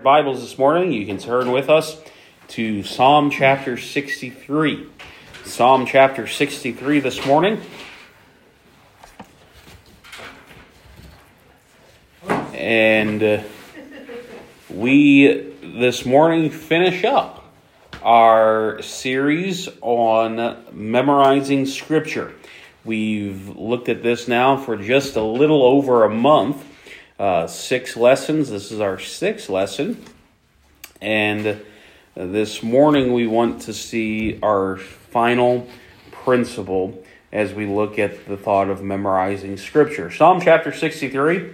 Bibles this morning, you can turn with us to Psalm chapter 63. Psalm chapter 63 this morning. And we this morning finish up our series on memorizing Scripture. We've looked at this now for just a little over a month. 6 lessons. This is our 6th lesson. And this morning we want to see our final principle as we look at the thought of memorizing Scripture. Psalm chapter 63.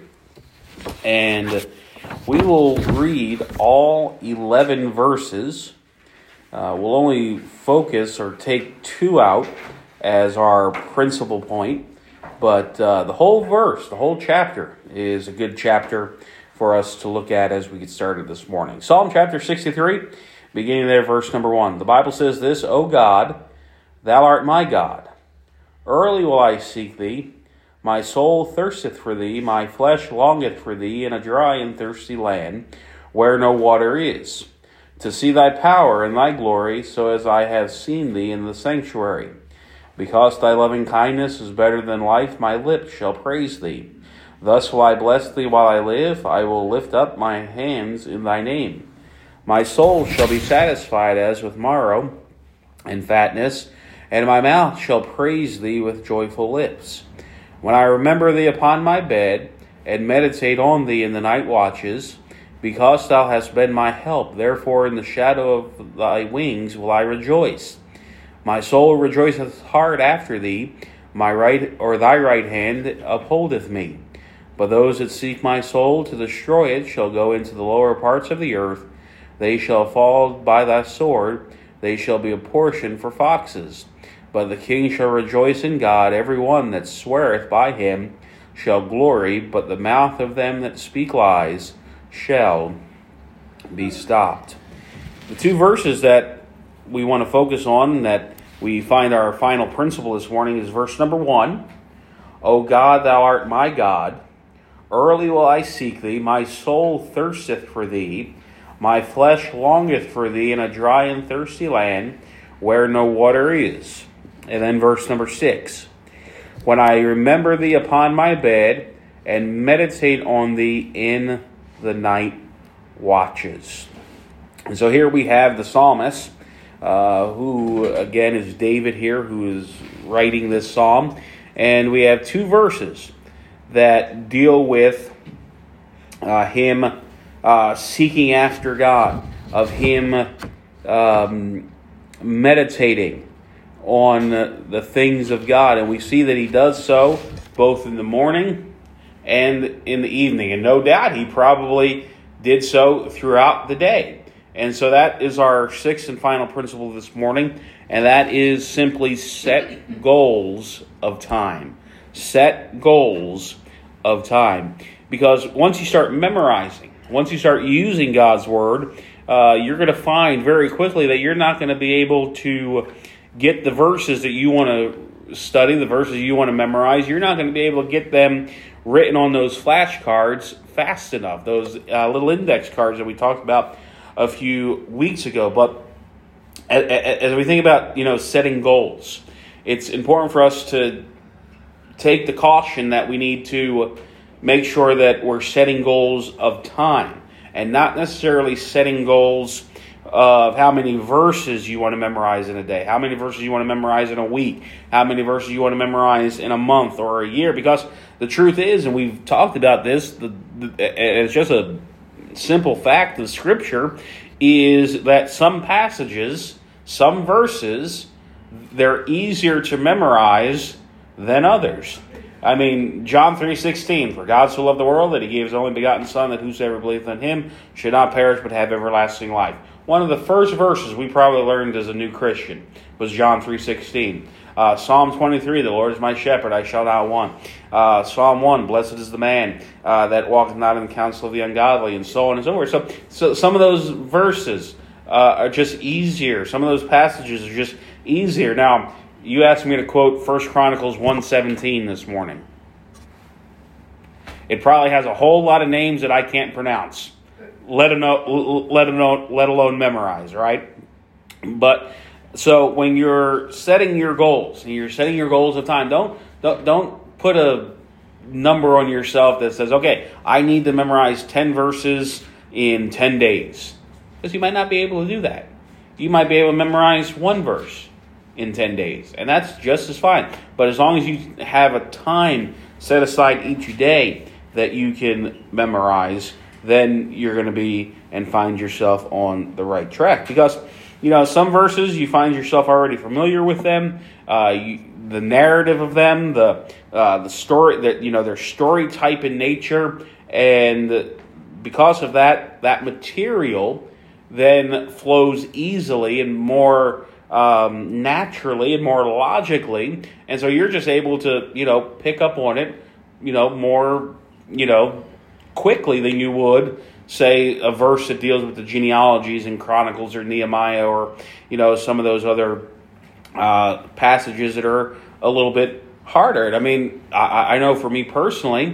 And we will read all 11 verses. We'll only focus or take 2 out as our principal point. But the whole verse, the whole chapter, is a good chapter for us to look at as we get started this morning. Psalm chapter 63, beginning there, verse number 1. The Bible says this, O God, thou art my God. Early will I seek thee. My soul thirsteth for thee. My flesh longeth for thee in a dry and thirsty land, where no water is, to see thy power and thy glory, so as I have seen thee in the sanctuary. Because thy loving kindness is better than life, my lips shall praise thee. Thus will I bless thee while I live. I will lift up my hands in thy name. My soul shall be satisfied as with marrow and fatness, and my mouth shall praise thee with joyful lips. When I remember thee upon my bed, and meditate on thee in the night watches, because thou hast been my help, therefore in the shadow of thy wings will I rejoice. My soul rejoiceth hard after thee, thy right hand upholdeth me. But those that seek my soul to destroy it shall go into the lower parts of the earth. They shall fall by thy sword, they shall be a portion for foxes. But the king shall rejoice in God, every one that sweareth by him shall glory, but the mouth of them that speak lies shall be stopped. The 2 verses that we want to focus on, that we find our final principle this morning, is verse number 1. O God, thou art my God. Early will I seek thee. My soul thirsteth for thee. My flesh longeth for thee in a dry and thirsty land, where no water is. And then verse number 6. When I remember thee upon my bed, and meditate on thee in the night watches. And so here we have the psalmist, who again is David here, who is writing this psalm. And we have 2 verses that deal with him seeking after God, of him meditating on the things of God. And we see that he does so both in the morning and in the evening. And no doubt he probably did so throughout the day. And so that is our 6th and final principle this morning, and that is simply set goals of time. Set goals of time. Because once you start memorizing, once you start using God's Word, you're going to find very quickly that you're not going to be able to get the verses that you want to study, the verses you want to memorize. You're not going to be able to get them written on those flashcards fast enough, those little index cards that we talked about a few weeks ago. But as we think about, setting goals, it's important for us to take the caution that we need to make sure that we're setting goals of time, and not necessarily setting goals of how many verses you want to memorize in a day, how many verses you want to memorize in a week, how many verses you want to memorize in a month or a year. Because the truth is, and we've talked about this, it's just a simple fact of Scripture, is that some passages, some verses, they're easier to memorize than others. I mean, John 3:16, for God so loved the world that he gave his only begotten Son, that whosoever believeth on him should not perish but have everlasting life. One of the first verses we probably learned as a new Christian was John 3:16. Psalm 23, the Lord is my shepherd, I shall not want. Psalm 1, blessed is the man that walketh not in the counsel of the ungodly, and so on and so forth. So some of those verses are just easier. Some of those passages are just easier. Now, you asked me to quote 1 Chronicles 1:17 this morning. It probably has a whole lot of names that I can't pronounce. let alone memorize, right? But so when you're setting your goals, and you're setting your goals of time, don't put a number on yourself that says, okay, I need to memorize 10 verses in 10 days. Because you might not be able to do that. You might be able to memorize one verse in 10 days, and that's just as fine. But as long as you have a time set aside each day that you can memorize, then you're going to be and find yourself on the right track. Because, some verses you find yourself already familiar with them, the narrative of them, the story, that they're story type in nature, and because of that material then flows easily and more naturally and more logically, and so you're just able to pick up on it more quickly than you would say a verse that deals with the genealogies in Chronicles or Nehemiah or some of those other passages that are a little bit harder. And I mean, I know for me personally,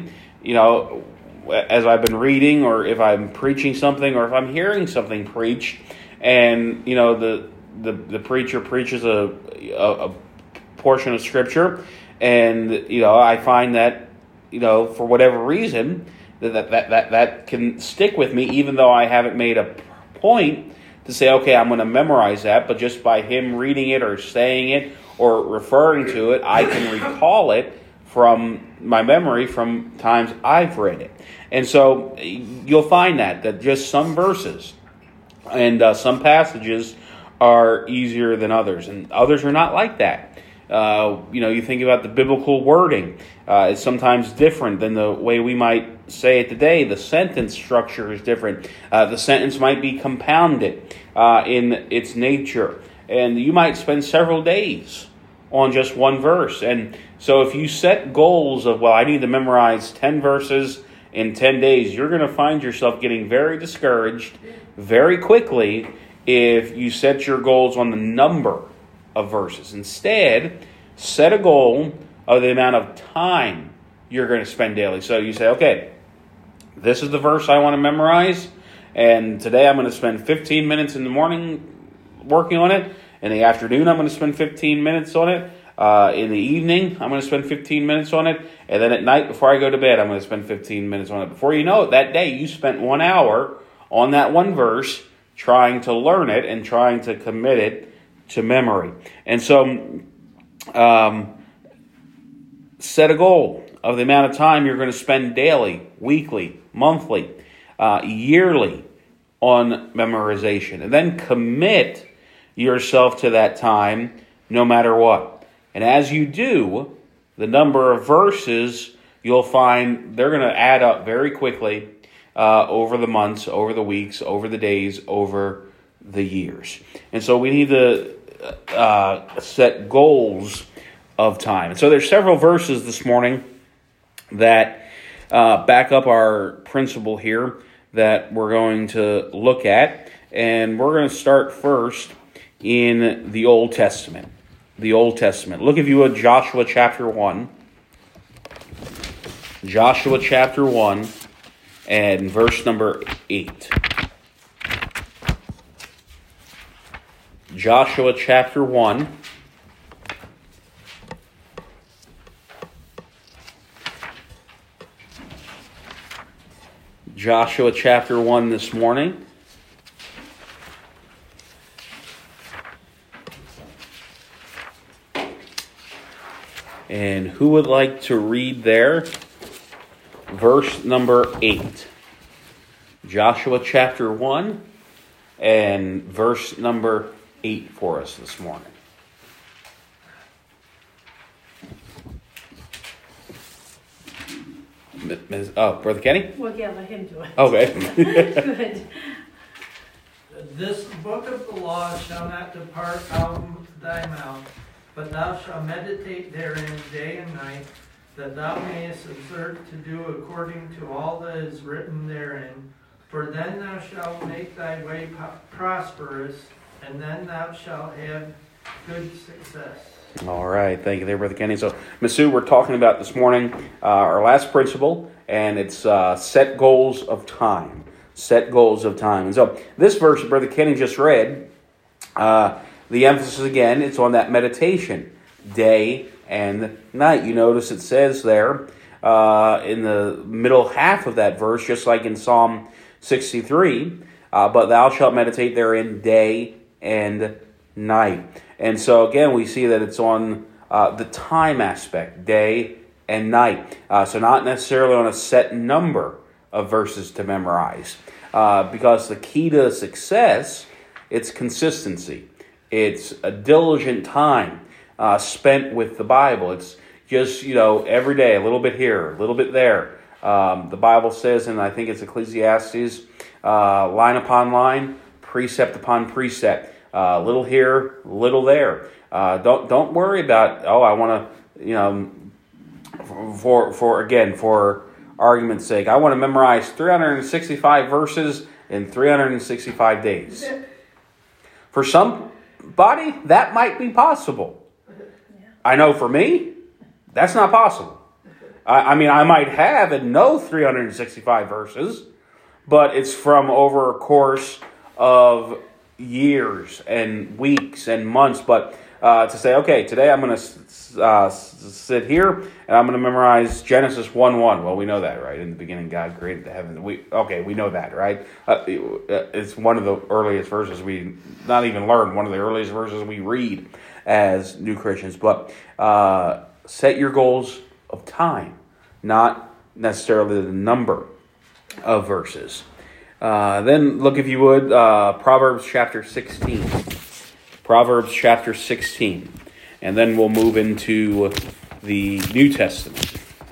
as I've been reading, or if I'm preaching something, or if I'm hearing something preached, and the preacher preaches a portion of Scripture, and I find that for whatever reason that can stick with me, even though I haven't made a point to say, okay, I'm going to memorize that, but just by him reading it or saying it or referring to it, I can recall it from my memory from times I've read it. And so you'll find that just some verses and some passages are easier than others, and others are not like that. You think about the biblical wording. It's sometimes different than the way we might say it today. The sentence structure is different. The sentence might be compounded in its nature. And you might spend several days on just one verse. And so if you set goals of, I need to memorize 10 verses in 10 days, you're going to find yourself getting very discouraged very quickly if you set your goals on the number of verses. Instead, set a goal of the amount of time you're going to spend daily. So you say, okay, this is the verse I want to memorize, and today I'm going to spend 15 minutes in the morning working on it. In the afternoon, I'm going to spend 15 minutes on it. In the evening, I'm going to spend 15 minutes on it. And then at night, before I go to bed, I'm going to spend 15 minutes on it. Before you know it, that day, you spent 1 hour on that one verse trying to learn it and trying to commit it to memory. And so set a goal of the amount of time you're going to spend daily, weekly, monthly, yearly on memorization. And then commit yourself to that time no matter what. And as you do, the number of verses you'll find they're going to add up very quickly over the months, over the weeks, over the days, over the years. And so we need to set goals of time. And so there's several verses this morning that back up our principle here that we're going to look at. And we're going to start first in the Old Testament. The Old Testament. Look, if you would, Joshua chapter 1. Joshua chapter 1 and verse number 8. Joshua chapter 1. Joshua chapter 1 this morning. And who would like to read there? Verse number 8. Joshua chapter 1 and verse number 8 for us this morning. Brother Kenny? Well, yeah, let him do it. Okay. Good. This book of the law shall not depart out of thy mouth, but thou shalt meditate therein day and night, that thou mayest observe to do according to all that is written therein. For then thou shalt make thy way prosperous, and then thou shalt have good success. All right. Thank you there, Brother Kenny. So, Ms. Sue, we're talking about this morning our last principle, and it's set goals of time. Set goals of time. And so this verse Brother Kenny just read, the emphasis again, it's on that meditation, day and night. You notice it says there in the middle half of that verse, just like in Psalm 63, but thou shalt meditate therein day and night. And so again, we see that it's on the time aspect, day and night. So not necessarily on a set number of verses to memorize. Because the key to success, it's consistency. It's a diligent time spent with the Bible. It's just, every day, a little bit here, a little bit there. The Bible says, and I think it's Ecclesiastes, line upon line, precept upon precept. Little here, little there. Don't worry about, I want to, for argument's sake, I want to memorize 365 verses in 365 days. For somebody, that might be possible. I know for me, that's not possible. I might have and know 365 verses, but it's from over a course of years and weeks and months. But to say, okay, today I'm going to sit here and I'm going to memorize Genesis 1:1. Well, we know that, right? In the beginning, God created the heavens. We know that, right? It's one of the earliest verses we not even learn. One of the earliest verses we read as new Christians. But set your goals of time, not necessarily the number of verses. Then look, if you would, Proverbs chapter 16. Proverbs chapter 16. And then we'll move into the New Testament.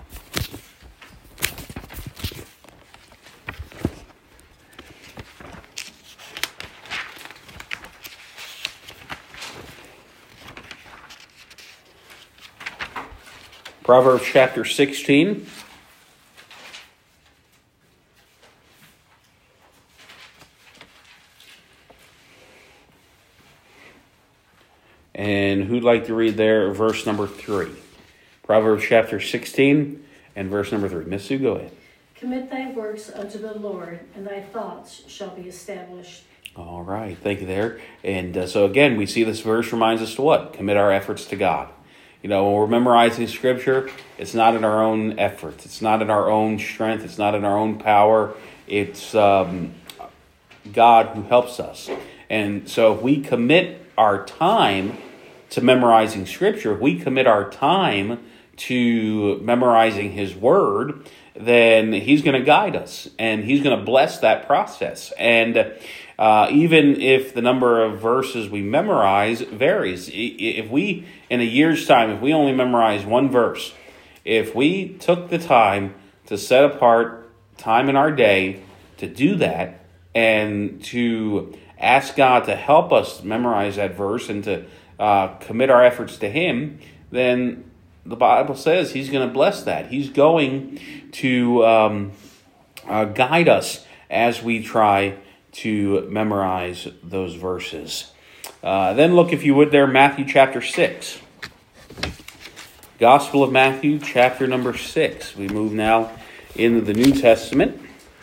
Proverbs chapter 16. And who'd like to read there verse number 3? Proverbs chapter 16 and verse number 3. Miss Sue, go ahead. Commit thy works unto the Lord, and thy thoughts shall be established. All right, thank you there. And so again, we see this verse reminds us to what? Commit our efforts to God. When we're memorizing Scripture, it's not in our own efforts. It's not in our own strength. It's not in our own power. It's God who helps us. And so if we commit our time to memorizing Scripture, if we commit our time to memorizing His Word, then He's going to guide us, and He's going to bless that process. And even if the number of verses we memorize varies, if we, in a year's time, if we only memorize one verse, if we took the time to set apart time in our day to do that, and to ask God to help us memorize that verse and to commit our efforts to Him, then the Bible says He's going to bless that. He's going to guide us as we try to memorize those verses. Then look, if you would, there, Matthew chapter 6. Gospel of Matthew chapter number 6. We move now into the New Testament.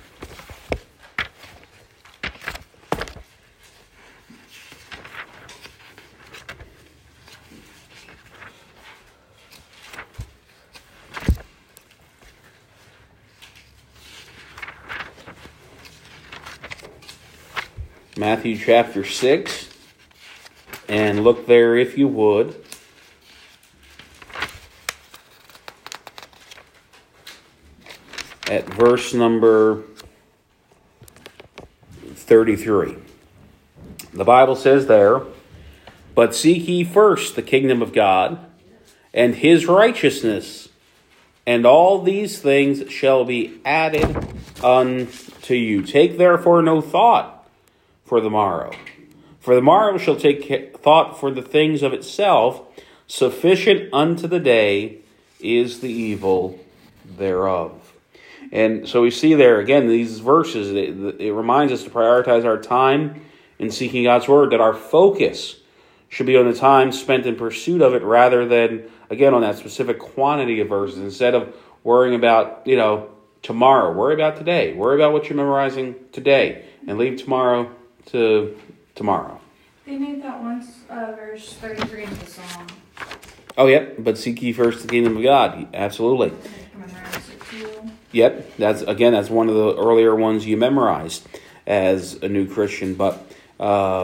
Matthew chapter 6, and look there, if you would, at verse number 33. The Bible says there, "But seek ye first the kingdom of God and His righteousness, and all these things shall be added unto you. Take therefore no thought for the morrow. For the morrow shall take thought for the things of itself. Sufficient unto the day is the evil thereof." And so we see there, again, these verses, it reminds us to prioritize our time in seeking God's Word, that our focus should be on the time spent in pursuit of it rather than, again, on that specific quantity of verses. Instead of worrying about, tomorrow. Worry about today. Worry about what you're memorizing today, and leave tomorrow to tomorrow. They made that once, verse 33 in the song. Oh, yep. But seek ye first the kingdom of God. Absolutely. Memorize it too. Yep. That's one of the earlier ones you memorized as a new Christian. But I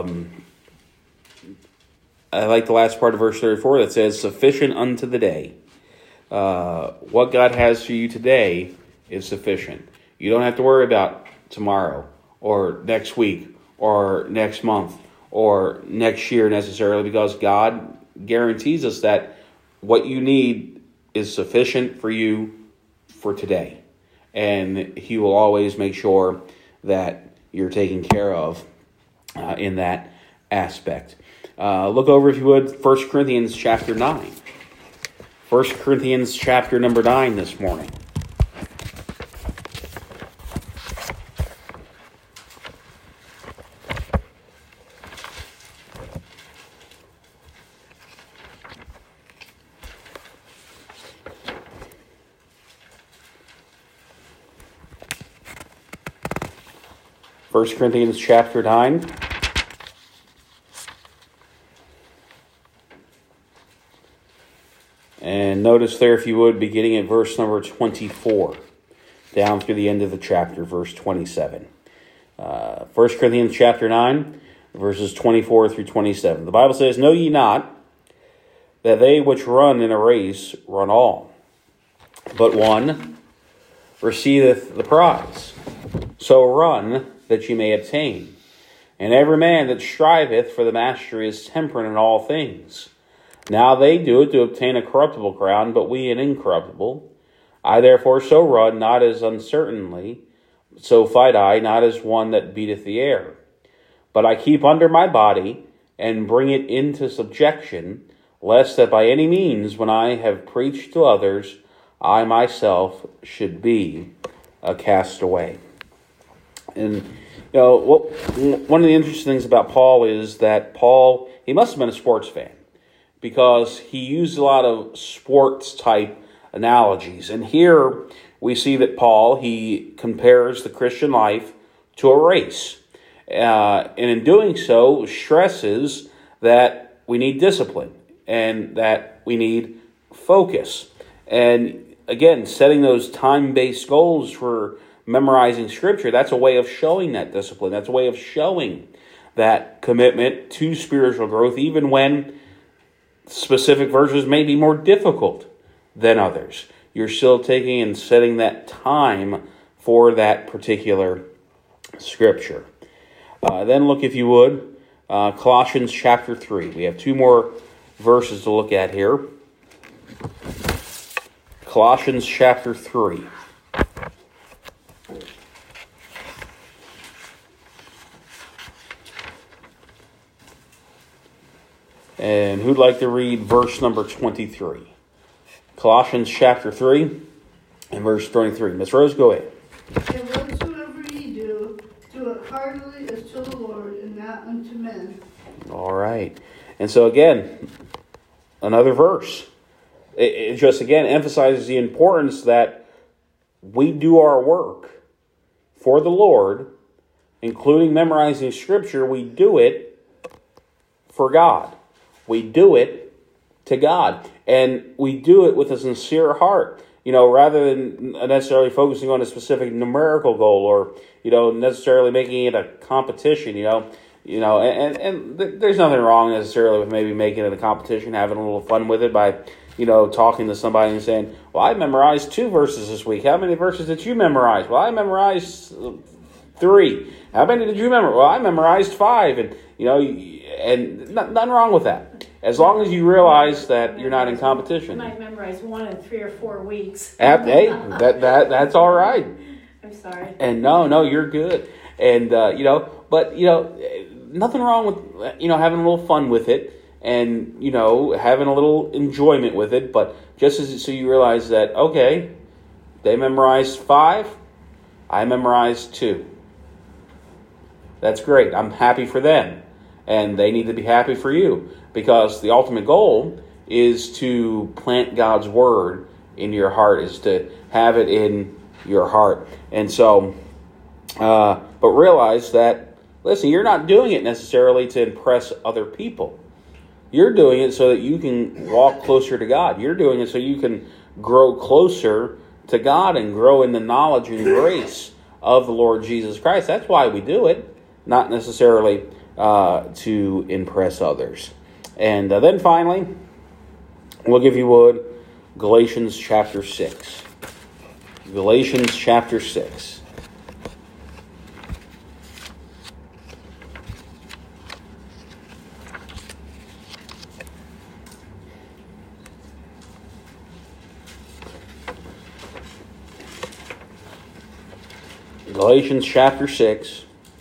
like the last part of verse 34 that says, sufficient unto the day. What God has for you today is sufficient. You don't have to worry about tomorrow or next week or next month or next year necessarily, because God guarantees us that what you need is sufficient for you for today. And He will always make sure that you're taken care of in that aspect. Look over, if you would, 1 Corinthians chapter 9. 1 Corinthians chapter number 9 this morning. First Corinthians chapter 9. And notice there, if you would, beginning at verse number 24, down through the end of the chapter, verse 27. 1 Corinthians chapter 9, verses 24 through 27. The Bible says, know ye not that they which run in a race run all, but one receiveth the prize. So run that ye may obtain. And every man that striveth for the mastery is temperate in all things. Now they do it to obtain a corruptible crown, but we an incorruptible. I therefore so run, not as uncertainly, so fight I, not as one that beateth the air. But I keep under my body, and bring it into subjection, lest that by any means, when I have preached to others, I myself should be a castaway. And one of the interesting things about Paul is that Paul, he must have been a sports fan, because he used a lot of sports type analogies. And here we see that Paul, he compares the Christian life to a race. And in doing so, stresses that we need discipline and that we need focus. And again, setting those time-based goals for memorizing Scripture, that's a way of showing that discipline. That's a way of showing that commitment to spiritual growth, even when specific verses may be more difficult than others. You're still taking and setting that time for that particular Scripture. Then look, if you would, Colossians chapter 3. We have two more verses to look at here. Colossians chapter 3. And who'd like to read verse number 23? Colossians chapter 3 and verse 23. Miss Rose, go ahead. And whatsoever ye do, do it heartily as to the Lord, and not unto men. All right. And so again, another verse. It just again emphasizes the importance that we do our work for the Lord, including memorizing Scripture. We do it for God. We do it to God. And we do it with a sincere heart. Rather than necessarily focusing on a specific numerical goal or, necessarily making it a competition, and there's nothing wrong necessarily with maybe making it a competition, having a little fun with it by, talking to somebody and saying, well, I memorized 2 verses this week. How many verses did you memorize? Well, I memorized 3. How many did you memorize? Well, I memorized 5. And, and nothing wrong with that. As long as you realize that you're not in competition. I might memorize 1 in 3 or 4 weeks. Hey, that's all right. I'm sorry. And no, you're good. And, nothing wrong with, having a little fun with it and, having a little enjoyment with it. But just so you realize that, okay, they memorized 5, I memorized 2. That's great. I'm happy for them. And they need to be happy for you, because the ultimate goal is to plant God's Word in your heart, is to have it in your heart. And so, but realize that, listen, you're not doing it necessarily to impress other people. You're doing it so that you can walk closer to God. You're doing it so you can grow closer to God and grow in the knowledge and grace of the Lord Jesus Christ. That's why we do it, not necessarily to impress others. And then finally, we'll give you wood, Galatians chapter 6. Galatians chapter 6. Galatians chapter 6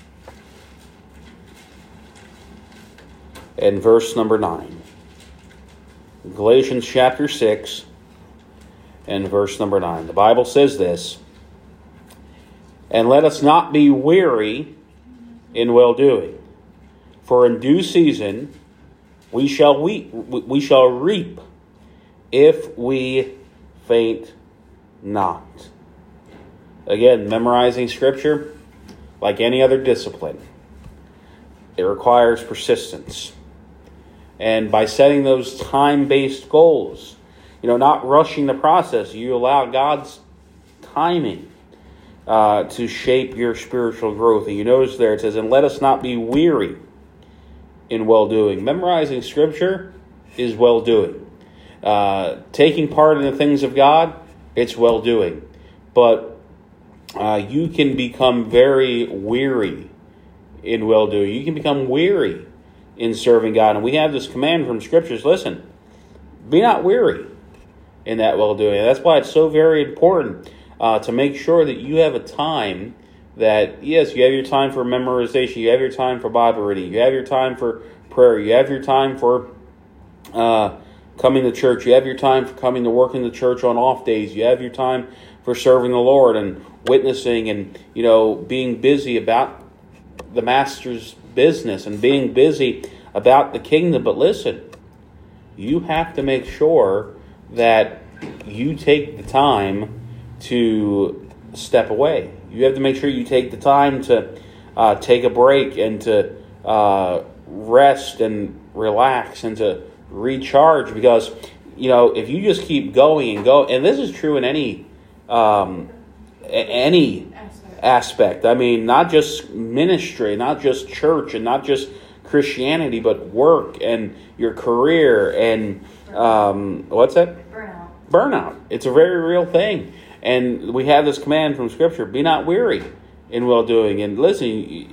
and verse number 9. Galatians chapter 6 and verse number 9. The Bible says this, "And let us not be weary in well-doing, for in due season we shall reap if we faint not." Again, memorizing Scripture, like any other discipline, it requires persistence. And by setting those time-based goals, not rushing the process, you allow God's timing to shape your spiritual growth. And you notice there it says, "And let us not be weary in well-doing." Memorizing Scripture is well-doing. Taking part in the things of God, it's well-doing. But you can become very weary in well-doing. You can become weary in serving God. And we have this command from Scriptures, listen, be not weary in that well-doing. That's why it's so very important to make sure that you have a time that, yes, you have your time for memorization, you have your time for Bible reading, you have your time for prayer, you have your time for coming to church, you have your time for coming to work in the church on off days, you have your time for serving the Lord and witnessing and, being busy about the Master's business and being busy about the kingdom. But listen, you have to make sure that you take the time to step away. You have to make sure you take the time to take a break and to rest and relax and to recharge. Because, if you just keep going and go, and this is true in any aspect. I mean, not just ministry, not just church, and not just Christianity, but work and your career and what's that? Burnout. It's a very real thing. And we have this command from Scripture, be not weary in well-doing. And listen,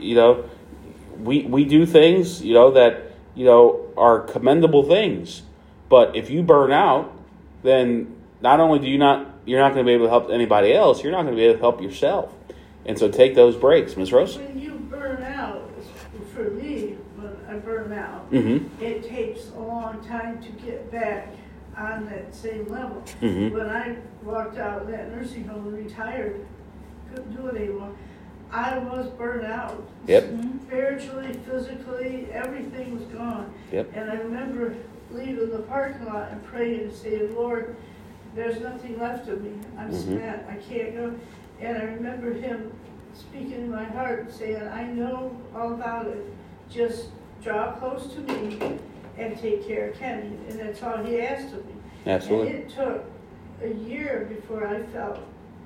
we do things, that, are commendable things. But if you burn out, then not only you're not going to be able to help anybody else, you're not going to be able to help yourself. And so take those breaks. Ms. Rose? When you burn out, for me, when I burn out, it takes a long time to get back on that same level. When I walked out of that nursing home and retired, couldn't do it anymore, I was burnt out. Yep. Spiritually, physically, everything was gone. Yep. And I remember leaving the parking lot and praying and saying, Lord, there's nothing left of me. I'm spent. I can't go. And I remember him speaking in my heart and saying, I know all about it. Just draw close to me and take care of Kenny. And that's all he asked of me. Absolutely. And it took a year before I felt,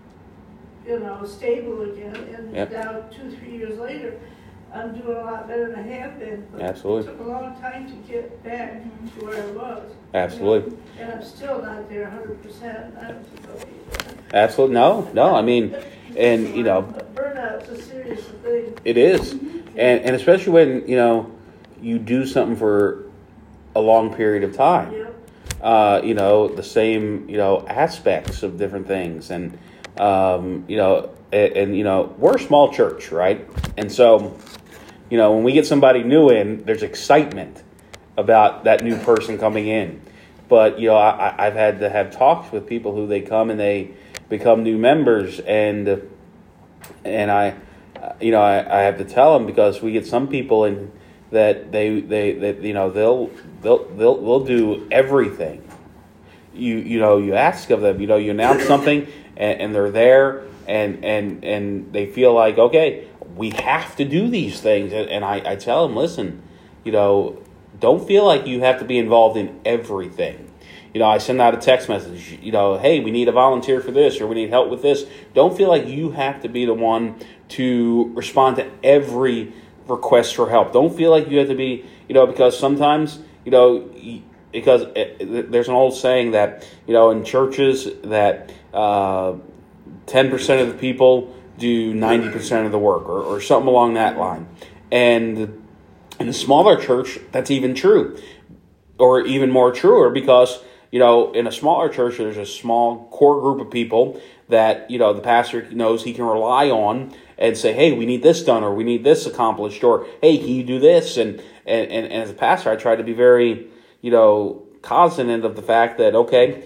stable again. And now 2-3 years later, I'm doing a lot better than I have been. But Absolutely. It took a long time to get back to where I was. Absolutely. And I'm still not there 100%. I don't think I'll be there. Absolutely. No. I mean, and, burnout's a serious thing. it is. And especially when, you do something for a long period of time. Yep. The same, aspects of different things. And, we're a small church, right? And so, when we get somebody new in, there's excitement about that new person coming in. But, I've had to have talks with people who they come and they become new members, and I have to tell them, because we get some people in that they'll do everything. You ask of them, you announce something and they're there, and they feel like, okay, we have to do these things. And I tell them, listen, don't feel like you have to be involved in everything. I send out a text message, hey, we need a volunteer for this, or we need help with this. Don't feel like you have to be the one to respond to every request for help. Don't feel like you have to be, because sometimes, because there's an old saying that, in churches that 10% of the people do 90% of the work, or something along that line. And in a smaller church, that's even true, or even more truer, because in a smaller church, there's a small core group of people that, the pastor knows he can rely on and say, hey, we need this done, or we need this accomplished, or hey, can you do this? And as a pastor, I try to be very, cognizant of the fact that, okay,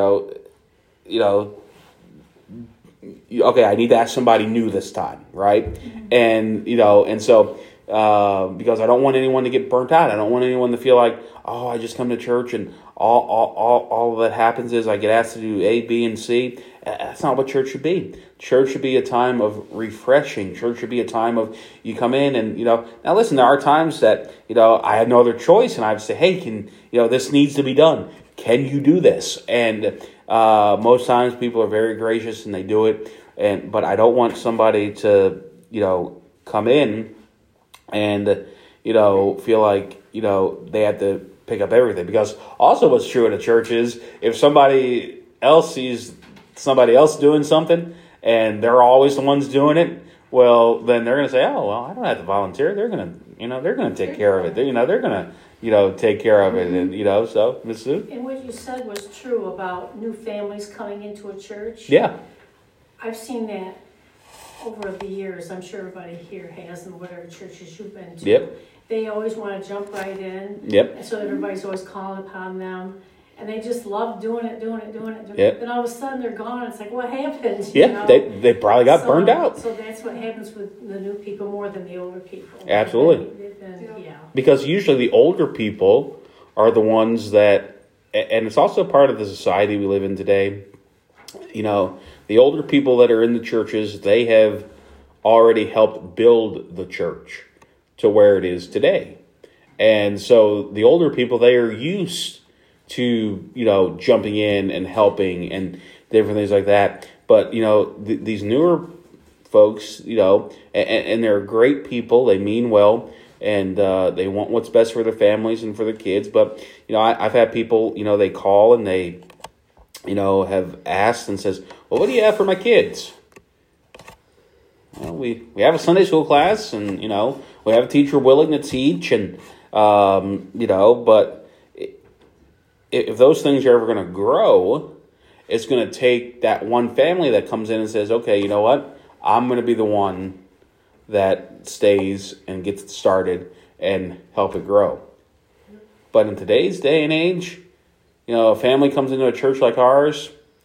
okay, I need to ask somebody new this time, right? And, and so, because I don't want anyone to get burnt out. I don't want anyone to feel like, oh, I just come to church and all that happens is I get asked to do A, B, and C. That's not what church should be. Church should be a time of refreshing. Church should be a time of you come in and, now listen, there are times that, I have no other choice and I have to say, hey, this needs to be done. Can you do this? And most times people are very gracious and they do it. But I don't want somebody to, come in and, feel like, they have to pick up everything. Because also what's true in a church is if somebody else sees somebody else doing something and they're always the ones doing it, well, then they're going to say, oh, well, I don't have to volunteer. They're going to, they're going to take care of it. They're going to, take care of it. And, so, Ms. Sue? And what you said was true about new families coming into a church. Yeah. I've seen that over the years. I'm sure everybody here has in whatever churches you've been to. Yep. They always want to jump right in. Yep. And so everybody's always calling upon them. And they just love doing it. Yep. Then all of a sudden they're gone. It's like, what happened? Yeah, they probably got burned out. So that's what happens with the new people more than the older people. Absolutely. Yeah. Because usually the older people are the ones that, and it's also part of the society we live in today, the older people that are in the churches, they have already helped build the church to where it is today. And so the older people, they are used to, jumping in and helping and different things like that. But, these newer folks, and they're great people, they mean well, and they want what's best for their families and for their kids. But, I've had people, they call and they, have asked and says, well, what do you have for my kids? Well, we have a Sunday school class and, we have a teacher willing to teach and, but if those things are ever going to grow, it's going to take that one family that comes in and says, okay, you know what? I'm going to be the one that stays and gets it started and help it grow. But in today's day and age, a family comes into a church like ours,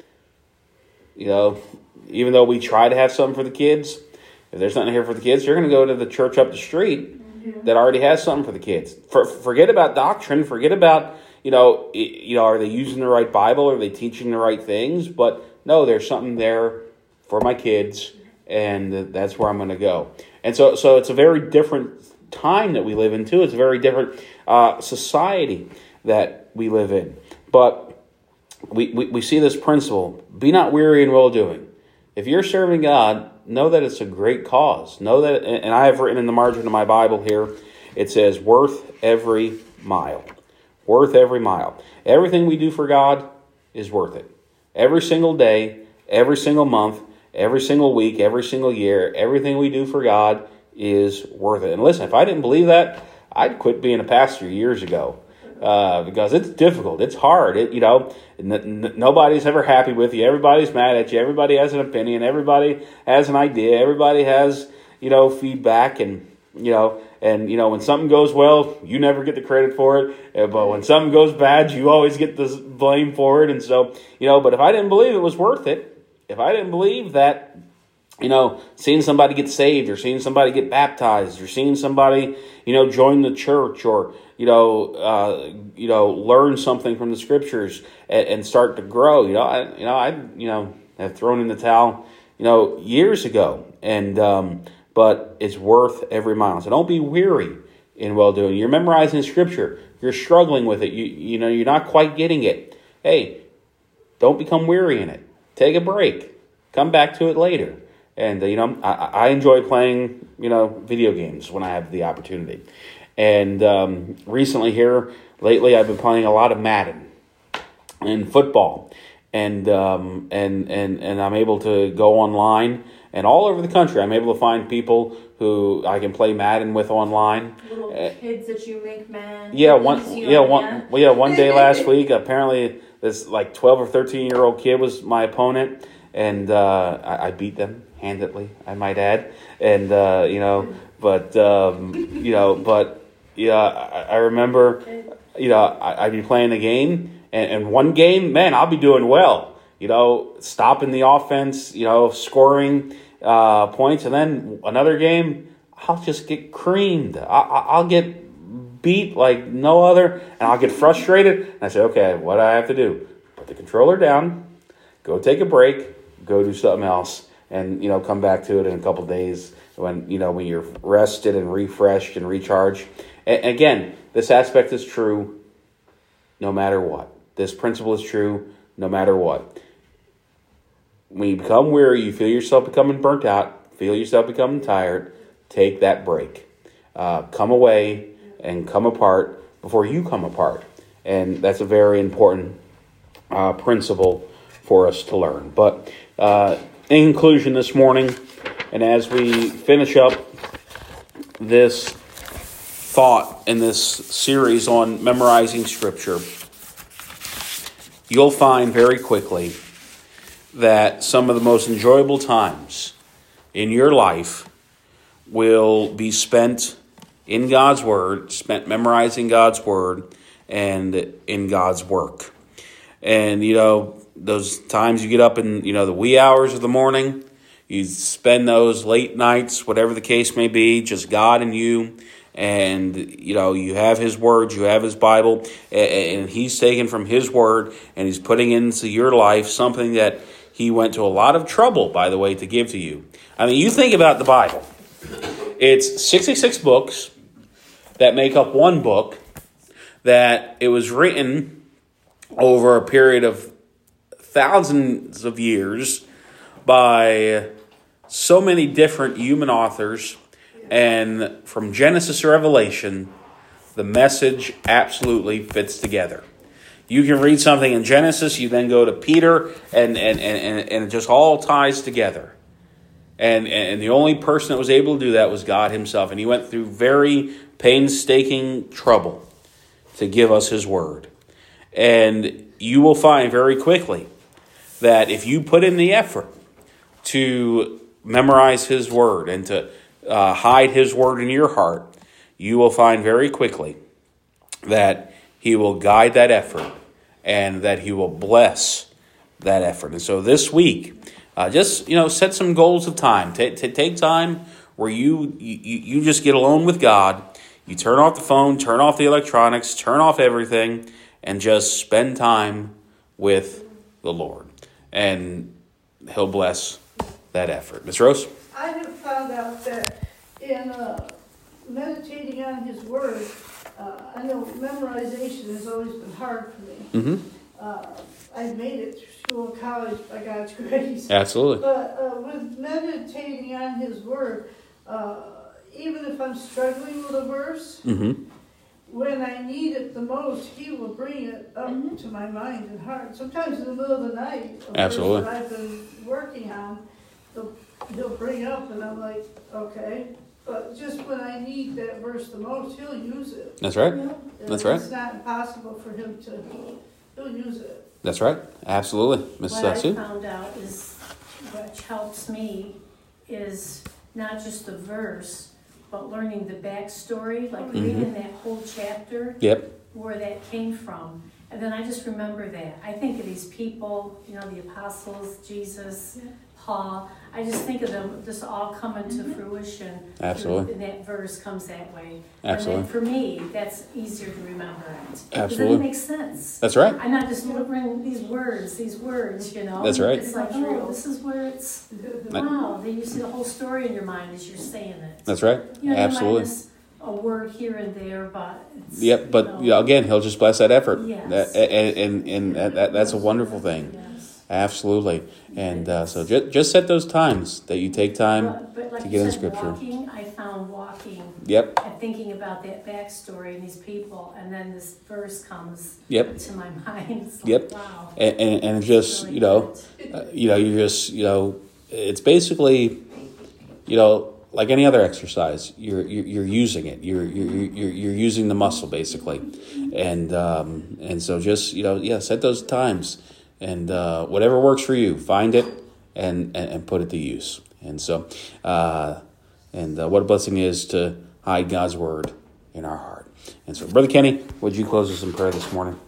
even though we try to have something for the kids, if there's nothing here for the kids, they're going to go to the church up the street that already has something for the kids. Forget about doctrine. Forget about, are they using the right Bible? Are they teaching the right things? But no, there's something there for my kids, and that's where I'm going to go. And so it's a very different time that we live in, too. It's a very different society that we live in. But we see this principle, be not weary in well-doing. If you're serving God, know that it's a great cause. Know that, and I have written in the margin of my Bible here, it says, worth every mile. Worth every mile. Everything we do for God is worth it. Every single day, every single month, every single week, every single year, everything we do for God is worth it. And listen, if I didn't believe that, I'd quit being a pastor years ago. Because it's difficult. It's hard. Nobody's ever happy with you. Everybody's mad at you. Everybody has an opinion. Everybody has an idea. Everybody has, feedback and, when something goes well, you never get the credit for it. But when something goes bad, you always get the blame for it. And so, but if I didn't believe it was worth it, if I didn't believe that, seeing somebody get saved or seeing somebody get baptized or seeing somebody, join the church or, learn something from the scriptures and start to grow, I have thrown in the towel years ago. And but it's worth every mile. So don't be weary in well-doing. You're memorizing Scripture. You're struggling with it. You're not quite getting it. Hey, don't become weary in it. Take a break. Come back to it later. And, I enjoy playing, video games when I have the opportunity. And lately, I've been playing a lot of Madden and football. And I'm able to go online. And all over the country, I'm able to find people who I can play Madden with online. Little kids that you make mad. One day last week, apparently this like 12 or 13-year-old kid was my opponent, and I beat them handedly, I might add. And I remember, I'd be playing the game, and one game, man, I'll be doing well. Stopping the offense, scoring points, and then another game, I'll just get creamed. I'll get beat like no other, and I'll get frustrated. And I say, okay, what do I have to do? Put the controller down, go take a break, go do something else, and come back to it in a couple of days when you're rested and refreshed and recharged. And again, this aspect is true no matter what. This principle is true no matter what. When you become weary, you feel yourself becoming burnt out, feel yourself becoming tired, take that break. Come away and come apart before you come apart. And that's a very important principle for us to learn. But in conclusion this morning, and as we finish up this thought in this series on memorizing Scripture, you'll find very quickly that some of the most enjoyable times in your life will be spent in God's Word, spent memorizing God's Word, and in God's work. And, those times you get up in, the wee hours of the morning, you spend those late nights, whatever the case may be, just God and you. And, you have His Word, you have His Bible, and He's taken from His Word, and He's putting into your life something that He went to a lot of trouble, by the way, to give to you. I mean, you think about the Bible. It's 66 books that make up one book, that it was written over a period of thousands of years by so many different human authors. And from Genesis to Revelation, the message absolutely fits together. You can read something in Genesis, you then go to Peter, and it just all ties together. And the only person that was able to do that was God Himself. And He went through very painstaking trouble to give us His Word. And you will find very quickly that if you put in the effort to memorize His Word and to hide His Word in your heart, you will find very quickly that He will guide that effort and that He will bless that effort. And so this week, just set some goals of time. Take time where you just get alone with God. You turn off the phone, turn off the electronics, turn off everything, and just spend time with the Lord. And He'll bless that effort. Ms. Rose? I have found out that in meditating on His Word, I know memorization has always been hard for me. Mm-hmm. I've made it through school and college by God's grace. Absolutely. But with meditating on His Word, even if I'm struggling with a verse, Mm-hmm. when I need it the most, He will bring it up to my mind and heart. Sometimes in the middle of the night, a Absolutely. verse that I've been working on, He'll bring up, and I'm like, okay. But just when I need that verse the most, He'll use it. That's right. It's not impossible for Him to. He'll use it. That's right. Absolutely. Ms. What I Sue? found out is, which helps me, is not just the verse, but learning the backstory, like reading that whole chapter, Yep. where that came from. And then I just remember that. I think of these people, the apostles, Jesus, Paul. I just think of them just all coming to fruition. Absolutely. And that verse comes that way. Absolutely. And then for me, that's easier to remember it. Because then Absolutely. it makes sense. That's right. I'm not just remembering these words, you know. That's right. It's like, oh, this is where it's, wow. Then you see the whole story in your mind as you're saying it. That's right. You know, Absolutely. you might miss a word here and there, but it's, Yep, but you know, again, he'll just bless that effort. Yes. And that's a wonderful thing. yes. Absolutely. And so just set those times that you take time But like to you get in said, Scripture. walking, I found walking Yep, and thinking about that backstory and these people, and then this verse comes yep. to my mind. It's like, Yep. wow. And just, Really you know, good. you're just, it's basically, like any other exercise, you're using it. You're using the muscle basically, and so just set those times, and whatever works for you, find it and put it to use. And so, what a blessing it is to hide God's word in our heart. And so, Brother Kenny, would you close us in prayer this morning?